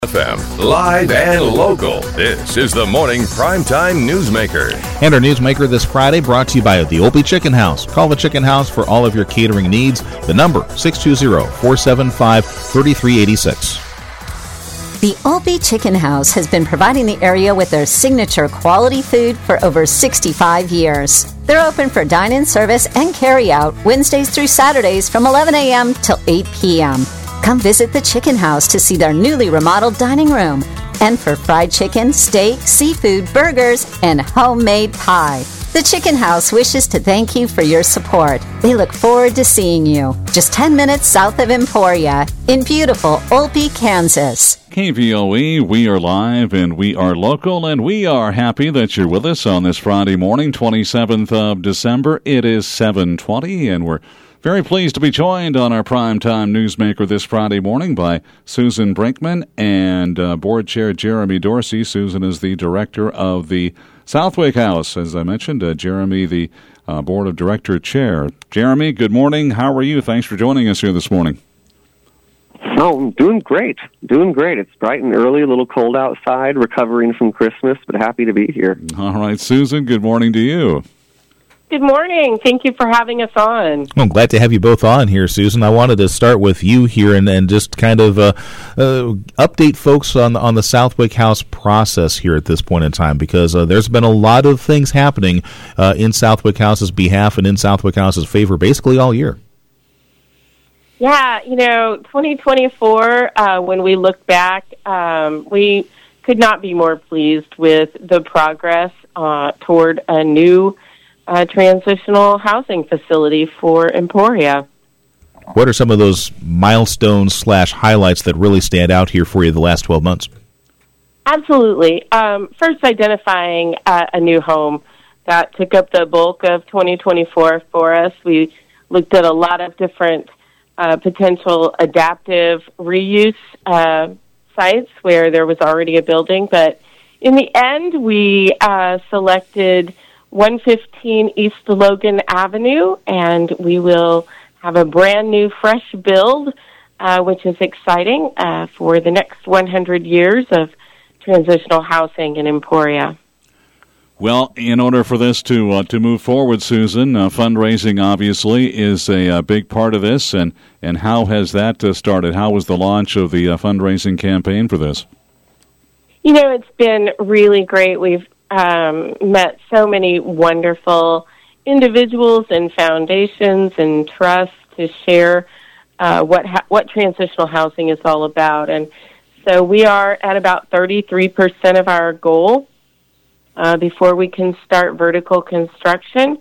FM, live and local. This is the Morning Primetime Newsmaker. And our Newsmaker this Friday brought to you by the Opie Chicken House. Call the Chicken House for all of your catering needs. The number, 620-475-3386. The Opie Chicken House has been providing the area with their signature quality food for over 65 years. They're open for dine-in service and carry-out Wednesdays through Saturdays from 11 a.m. till 8 p.m. Come visit the Chicken House to see their newly remodeled dining room. And for fried chicken, steak, seafood, burgers, and homemade pie. The Chicken House wishes to thank you for your support. They look forward to seeing you. Just 10 minutes south of Emporia in beautiful Opie, Kansas. KVOE, we are live and we are local, and we are happy that you're with us on this Friday morning, 27th of December. It is 7:20, and we're very pleased to be joined on our Primetime Newsmaker this Friday morning by Susan Brinkman and Board Chair Jeremy Dorsey. Susan is the director of the Southwick House. As I mentioned, Jeremy, the Board of Director Chair. Jeremy, good morning. How are you? Thanks for joining us here this morning. Oh, I'm doing great. It's bright and early, a little cold outside, recovering from Christmas, but happy to be here. All right, Susan, good morning to you. Good morning. Thank you for having us on. Well, I'm glad to have you both on here, Susan. I wanted to start with you here and just kind of update folks on the Southwick House process here at this point in time, because there's been a lot of things happening in Southwick House's behalf and in Southwick House's favor basically all year. Yeah, 2024, when we look back, we could not be more pleased with the progress toward a new transitional housing facility for Emporia. What are some of those milestones / highlights that really stand out here for you the last 12 months? Absolutely. First, identifying a new home that took up the bulk of 2024 for us. We looked at a lot of different potential adaptive reuse sites where there was already a building, but in the end, we selected 115 East Logan Avenue, and we will have a brand new fresh build, which is exciting for the next 100 years of transitional housing in Emporia. Well, in order for this to move forward, Susan, fundraising obviously is a big part of this, and how has that started? How was the launch of the fundraising campaign for this? It's been really great. We've met so many wonderful individuals and foundations and trusts to share what transitional housing is all about. And so we are at about 33% of our goal before we can start vertical construction.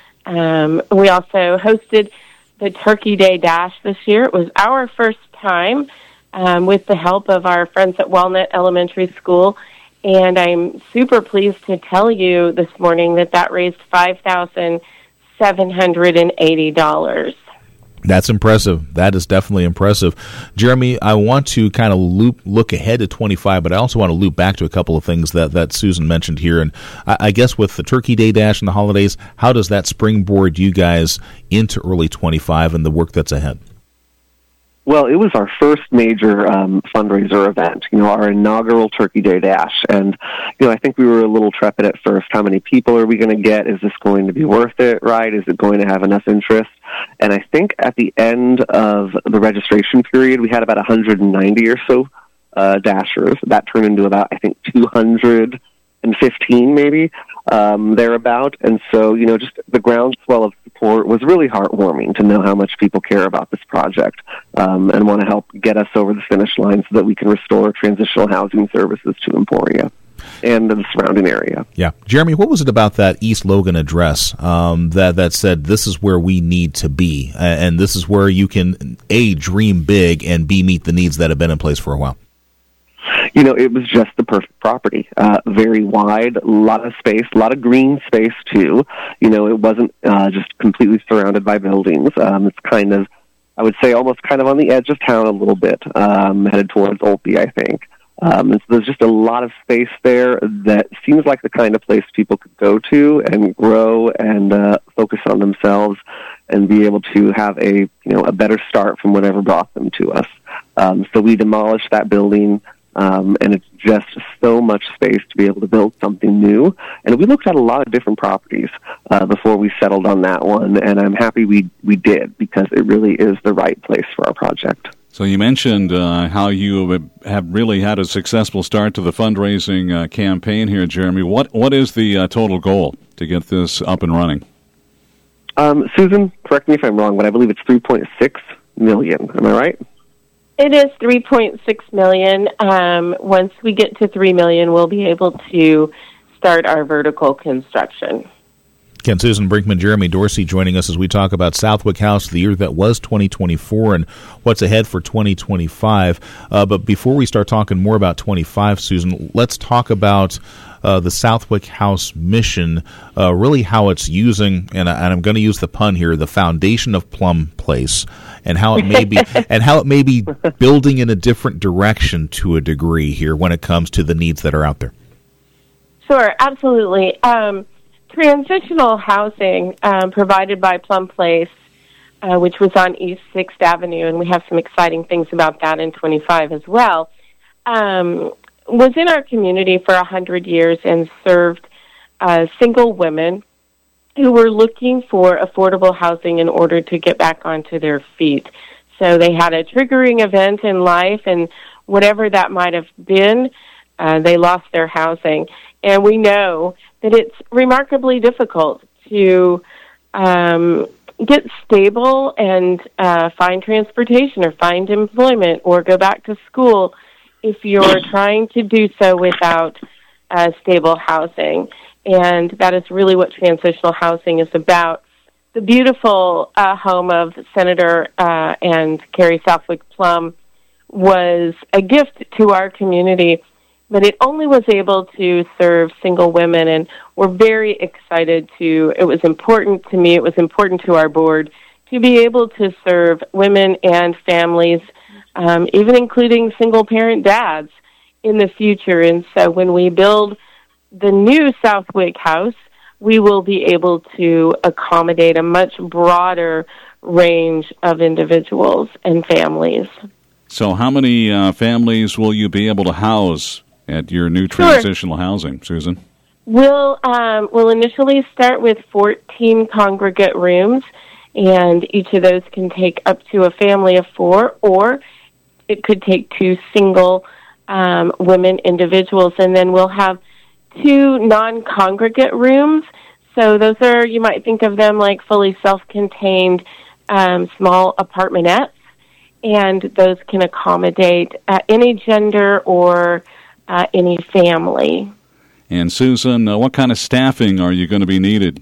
We also hosted the Turkey Day Dash this year. It was our first time with the help of our friends at Walnut Elementary School. And I'm super pleased to tell you this morning that raised $5,780. That's impressive. That is definitely impressive. Jeremy, I want to kind of look ahead to 25, but I also want to loop back to a couple of things that Susan mentioned here. And I guess with the Turkey Day Dash and the holidays, how does that springboard you guys into early 25 and the work that's ahead? Well, it was our first major fundraiser event, our inaugural Turkey Day Dash. And, I think we were a little trepid at first. How many people are we going to get? Is this going to be worth it, right? Is it going to have enough interest? And I think at the end of the registration period, we had about 190 or so dashers. That turned into about, 215 maybe, thereabout. And so, just the groundswell of support was really heartwarming to know how much people care about this project and want to help get us over the finish line so that we can restore transitional housing services to Emporia and the surrounding area. Yeah. Jeremy, what was it about that East Logan address that said this is where we need to be and this is where you can, A, dream big, and B, meet the needs that have been in place for a while? It was just the perfect property. Very wide, a lot of space, a lot of green space, too. It wasn't just completely surrounded by buildings. It's kind of, I would say, almost kind of on the edge of town a little bit, headed towards Opie, I think. And so there's just a lot of space there that seems like the kind of place people could go to and grow and focus on themselves and be able to have a better start from whatever brought them to us. So we demolished that building, and it's just so much space to be able to build something new. And we looked at a lot of different properties before we settled on that one, and I'm happy we did, because it really is the right place for our project. So you mentioned how you have really had a successful start to the fundraising campaign here, Jeremy. What is the total goal to get this up and running? Susan, correct me if I'm wrong, but I believe it's $3.6 million. Am I right? It is $3.6 million. Once we get to $3 million, we'll be able to start our vertical construction. Ken, Susan Brinkman, Jeremy Dorsey joining us as we talk about Southwick House, the year that was 2024, and what's ahead for 2025. But before we start talking more about 25, Susan, let's talk about the Southwick House mission, really how it's using, and I'm going to use the pun here, the foundation of Plum Place, and how it may be, and how it may be building in a different direction to a degree here when it comes to the needs that are out there. Sure, absolutely. Transitional housing provided by Plum Place, which was on East 6th Avenue, and we have some exciting things about that in 25 as well, was in our community for 100 years and served single women who were looking for affordable housing in order to get back onto their feet. So they had a triggering event in life, and whatever that might have been, they lost their housing. And we know that it's remarkably difficult to get stable and find transportation or find employment or go back to school if you're trying to do so without stable housing. And that is really what transitional housing is about. The beautiful home of Senator and Carrie Southwick Plum was a gift to our community, but it only was able to serve single women, and we're very excited it was important to me, it was important to our board to be able to serve women and families, even including single-parent dads in the future. And so when we build the new Southwick House, we will be able to accommodate a much broader range of individuals and families. So how many families will you be able to house at your new transitional housing, Susan? We'll initially start with 14 congregate rooms, and each of those can take up to a family of 4, or it could take 2 single women individuals, and then we'll have 2 non-congregate rooms. So those are, you might think of them like fully self-contained small apartmettes, and those can accommodate any gender or any family. And Susan, what kind of staffing is going to be needed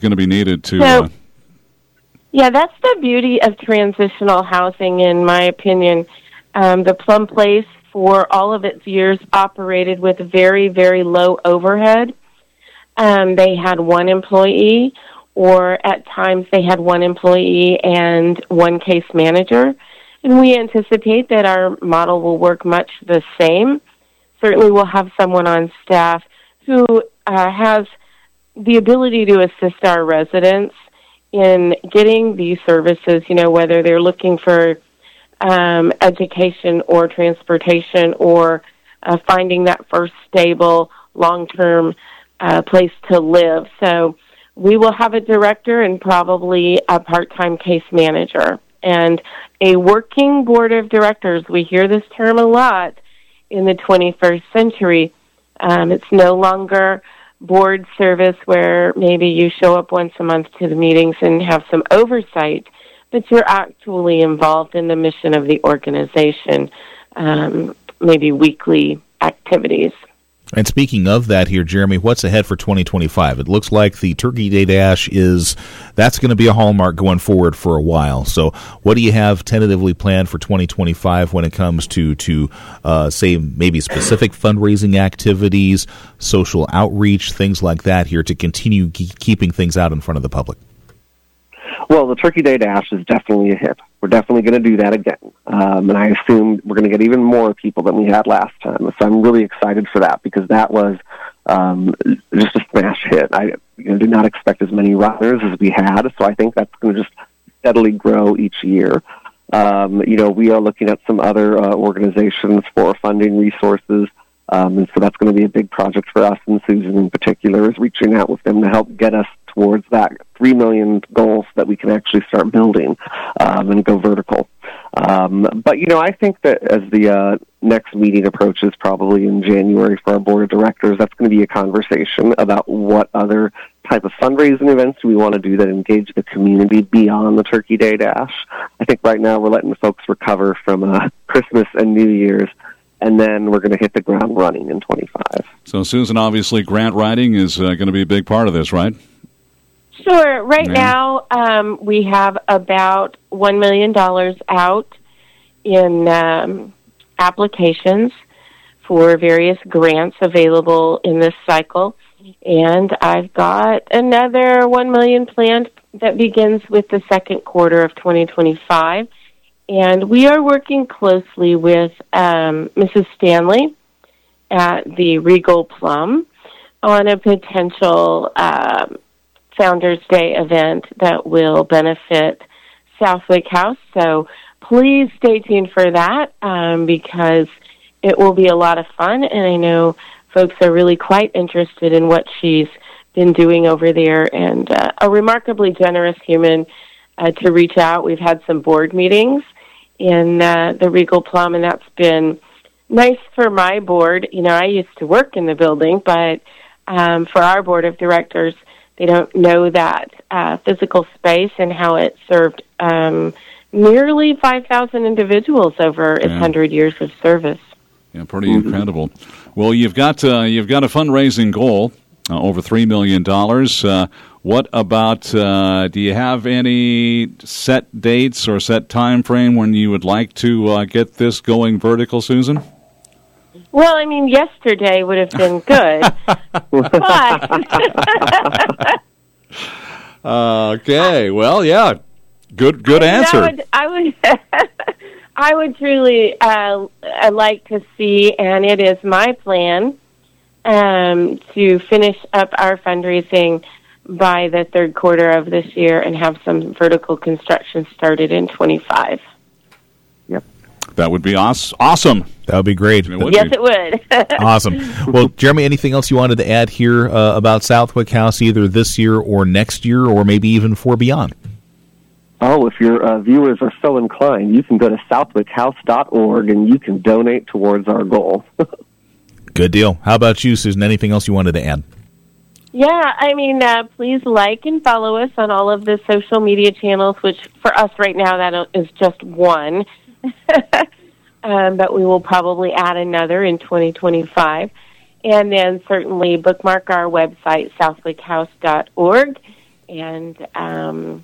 to? Yeah, that's the beauty of transitional housing, in my opinion. The Plum Place, for all of its years, operated with very, very low overhead. They had 1 employee, or at times they had 1 employee and 1 case manager. And we anticipate that our model will work much the same. Certainly we'll have someone on staff who has the ability to assist our residents in getting these services, whether they're looking for education or transportation or finding that first stable, long-term place to live. So we will have a director and probably a part-time case manager and a working board of directors. We hear this term a lot in the 21st century. It's no longer board service where maybe you show up once a month to the meetings and have some oversight, but you're actually involved in the mission of the organization, maybe weekly activities. And speaking of that here, Jeremy, what's ahead for 2025? It looks like the Turkey Day Dash that's going to be a hallmark going forward for a while. So what do you have tentatively planned for 2025 when it comes to say, maybe specific fundraising activities, social outreach, things like that here to continue keeping things out in front of the public? Well, the Turkey Day Dash is definitely a hit. We're definitely going to do that again. And I assume we're going to get even more people than we had last time. So I'm really excited for that because that was just a smash hit. I did not expect as many runners as we had, so I think that's going to just steadily grow each year. We are looking at some other organizations for funding resources. And so that's going to be a big project for us, and Susan in particular is reaching out with them to help get us towards that 3 million goal so that we can actually start building and go vertical. But I think that as the next meeting approaches, probably in January for our board of directors, that's going to be a conversation about what other type of fundraising events do we want to do that engage the community beyond the Turkey Day Dash. I think right now we're letting the folks recover from Christmas and New Year's, and then we're going to hit the ground running in 25. So, Susan, obviously grant writing is going to be a big part of this, right? Sure. Right now, we have about $1 million out in applications for various grants available in this cycle. And I've got another $1 million planned that begins with the second quarter of 2025. And we are working closely with Mrs. Stanley at the Regal Plum on a potential Founders Day event that will benefit Southwick House. So please stay tuned for that because it will be a lot of fun. And I know folks are really quite interested in what she's been doing over there, and a remarkably generous human to reach out. We've had some board meetings in the Regal Plum, and that's been nice for my board. I used to work in the building, but for our board of directors, they don't know that physical space and how it served nearly 5,000 individuals over its 100 years of service. Yeah, pretty incredible. Well, you've got a fundraising goal over $3 million. What about, do you have any set dates or set time frame when you would like to get this going vertical, Susan? Well, yesterday would have been good. But okay. Well, yeah. Good answer. I would truly like to see, and it is my plan to finish up our fundraising by the third quarter of this year and have some vertical construction started in 25. Yep. That would be awesome. That would be great. It would. Awesome. Well, Jeremy, anything else you wanted to add here about Southwick House, either this year or next year, or maybe even for beyond? Oh, if your viewers are so inclined, you can go to southwickhouse.org and you can donate towards our goal. Good deal. How about you, Susan? Anything else you wanted to add? Yeah, please like and follow us on all of the social media channels, which for us right now that is just one. But we will probably add another in 2025. And then certainly bookmark our website, southwickhouse.org. And,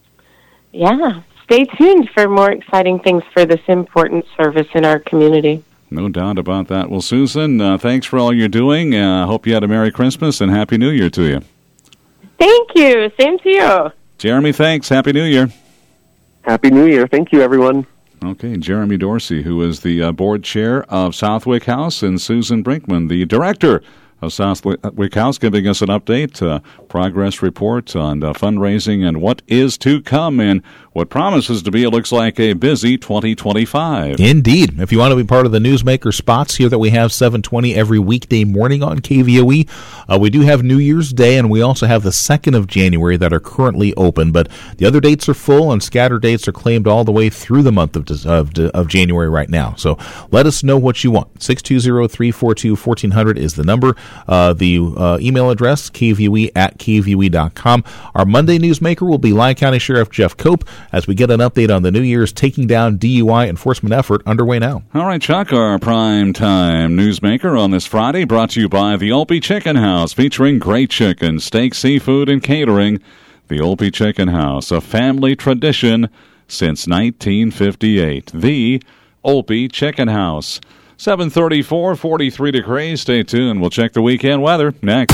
stay tuned for more exciting things for this important service in our community. No doubt about that. Well, Susan, thanks for all you're doing. I hope you had a Merry Christmas and Happy New Year to you. Thank you. Same to you. Jeremy, thanks. Happy New Year. Happy New Year. Thank you, everyone. Okay, Jeremy Dorsey, who is the board chair of Southwick House, and Susan Brinkman, the director of Southwick House, giving us an update, progress report on fundraising and what is to come and what promises to be, it looks like, a busy 2025. Indeed. If you want to be part of the Newsmaker spots here that we have 7:20 every weekday morning on KVOE, we do have New Year's Day, and we also have the 2nd of January that are currently open, but the other dates are full, and scattered dates are claimed all the way through the month of January right now. So let us know what you want. 620-342-1400 is the number. The email address, kvoe@kvoe.com. Our Monday Newsmaker will be Lyon County Sheriff Jeff Cope as we get an update on the New Year's Taking Down DUI enforcement effort underway now. All right, Chuck, our prime time Newsmaker on this Friday, brought to you by the Olpe Chicken House, featuring great chicken, steak, seafood, and catering. The Olpe Chicken House, a family tradition since 1958. The Olpe Chicken House. 7:34, 43 degrees. Stay tuned. We'll check the weekend weather next.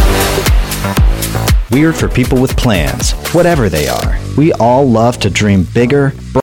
Weird for people with plans, whatever they are. We all love to dream bigger,